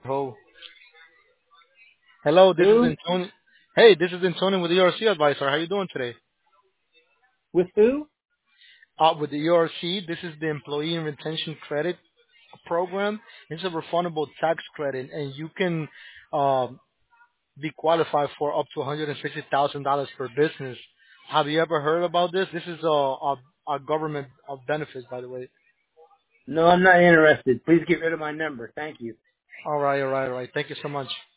Ho. Hello, this is Who? Antonio. Hey, this is Antonio with the ERC Advisor. How you doing today? With who? With the ERC, this is the Employee and Retention Credit Program. It's a refundable tax credit, and you can um, be qualified for up to $160,000 per business. Have you ever heard about this? This is a government benefits, by the way. No, I'm not interested. Please get rid of my number. Thank you. All right, all right, all right. Thank you so much.